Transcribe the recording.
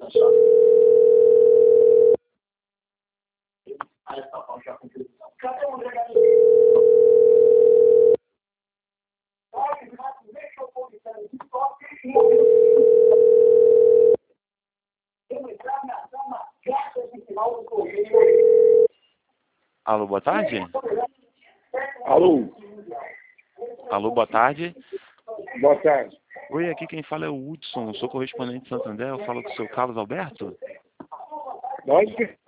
Alô, boa tarde? Alô, Alô, boa tarde. boa tarde. Oi, aqui quem fala é o Hudson, sou correspondente de Santander, eu falo com o seu Carlos Alberto. Nós que